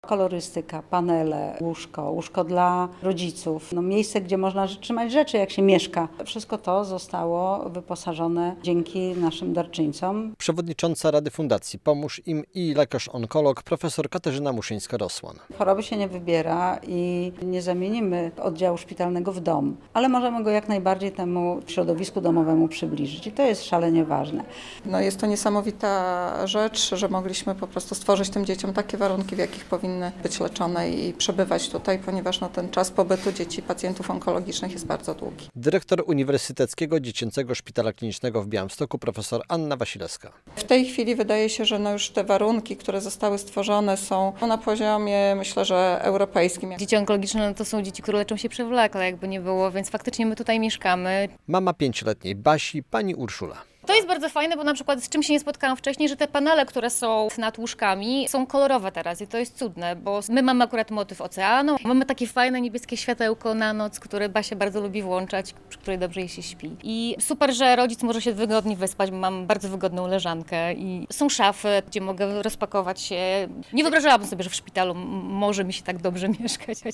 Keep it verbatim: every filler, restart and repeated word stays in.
Kolorystyka, panele, łóżko, łóżko dla rodziców, no miejsce, gdzie można trzymać rzeczy, jak się mieszka. Wszystko to zostało wyposażone dzięki naszym darczyńcom. Przewodnicząca Rady Fundacji Pomóż Im i lekarz-onkolog profesor Katarzyna Muszyńska-Rosłan. Choroby się nie wybiera i nie zamienimy oddziału szpitalnego w dom, ale możemy go jak najbardziej temu środowisku domowemu przybliżyć i to jest szalenie ważne. No jest to niesamowita rzecz, że mogliśmy po prostu stworzyć tym dzieciom takie warunki, w jakich powinny być leczone i przebywać tutaj, ponieważ no, ten czas pobytu dzieci pacjentów onkologicznych jest bardzo długi. Dyrektor Uniwersyteckiego Dziecięcego Szpitala Klinicznego w Białymstoku profesor Anna Wasilewska. W tej chwili wydaje się, że no już te warunki, które zostały stworzone, są na poziomie, myślę, że europejskim. Dzieci onkologiczne no to są dzieci, które leczą się przewlekle, jakby nie było, więc faktycznie my tutaj mieszkamy. Mama pięcioletniej Basi, pani Urszula. To jest bardzo fajne, bo na przykład z czym się nie spotkałam wcześniej, że te panele, które są nad łóżkami, są kolorowe teraz i to jest cudne, bo my mamy akurat motyw oceanu, mamy takie fajne niebieskie światełko na noc, które Basia bardzo lubi włączać, przy której dobrze jej się śpi. I super, że rodzic może się wygodnie wyspać, bo mam bardzo wygodną leżankę i są szafy, gdzie mogę rozpakować się. Nie wyobrażałabym sobie, że w szpitalu może mi się tak dobrze mieszkać.